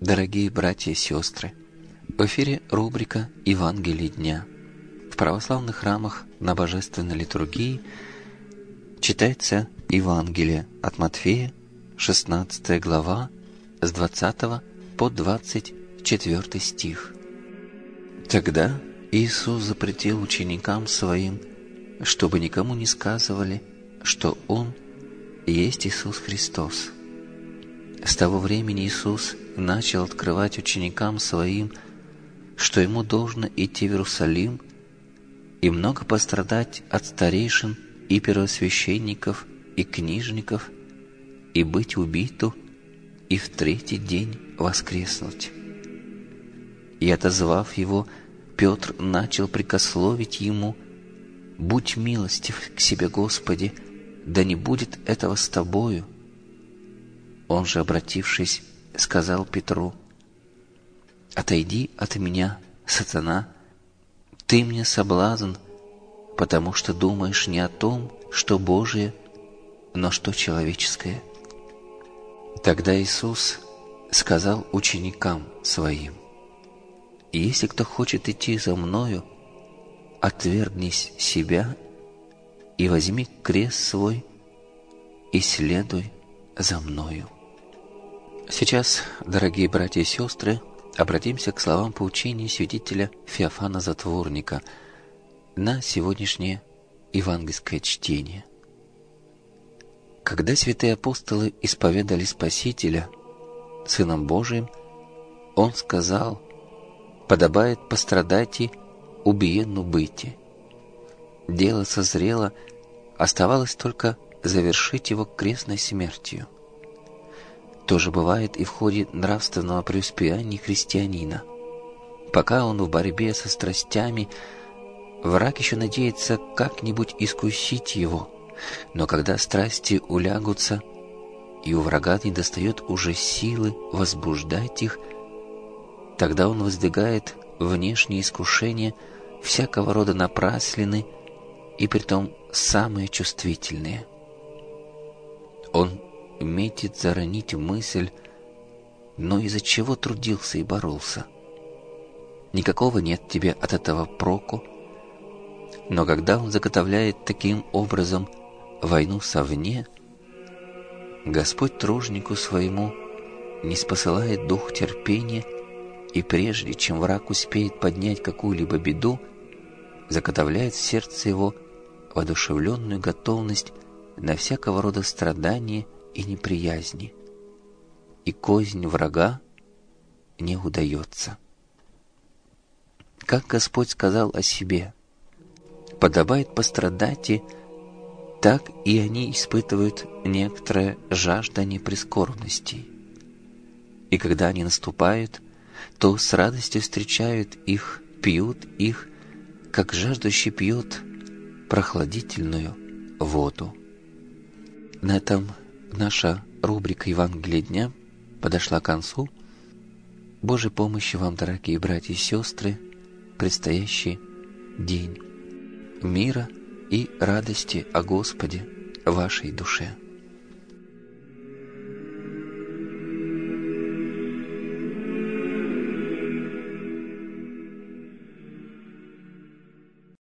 Дорогие братья и сестры, в эфире рубрика «Евангелие дня». В православных храмах на божественной литургии читается Евангелие от Матфея, 16 глава, с 20 по 24 стих. Тогда Иисус запретил ученикам Своим, чтобы никому не сказывали, что Он есть Иисус Христос. С того времени Иисус начал открывать ученикам Своим, что Ему должно идти в Иерусалим и много пострадать от старейшин и первосвященников и книжников, и быть убиту, и в третий день воскреснуть. И, отозвав Его, Петр начал прикословить Ему: «Будь милостив к себе, Господи, да не будет этого с Тобою». Он же, обратившись, сказал Петру: «Отойди от меня, сатана, ты мне соблазн, потому что думаешь не о том, что Божие, но что человеческое». Тогда Иисус сказал ученикам Своим: «Если кто хочет идти за Мною, отвергнись себя и возьми крест свой и следуй за Мною». Сейчас, дорогие братья и сестры, обратимся к словам поучения святителя Феофана Затворника на сегодняшнее евангельское чтение. Когда святые апостолы исповедали Спасителя Сыном Божиим, Он сказал: «Подобает пострадать и убиенну быти». Дело созрело, оставалось только завершить его крестной смертью. То же бывает и в ходе нравственного преуспеяния христианина. Пока он в борьбе со страстями, враг еще надеется как-нибудь искусить его, но когда страсти улягутся, и у врага недостает уже силы возбуждать их, тогда он воздвигает внешние искушения всякого рода напраслины, и притом самые чувствительные. Он метит заронить мысль, но из-за чего трудился и боролся. Никакого нет тебе от этого проку, но когда он заготовляет таким образом войну совне, Господь тружнику своему не спосылает дух терпения, и прежде чем враг успеет поднять какую-либо беду, заготовляет в сердце его воодушевленную готовность на всякого рода страдания и неприязни, и кознь врага не удается. Как Господь сказал о себе: «Подобает пострадать, и так и они испытывают некоторое жаждание прискорбностей. И когда они наступают, то с радостью встречают их, пьют их, как жаждущий пьет прохладительную воду». На этом наша рубрика «Евангелие дня» подошла к концу. Божьей помощи вам, дорогие братья и сестры, предстоящий день. Мира и радости о Господе вашей душе.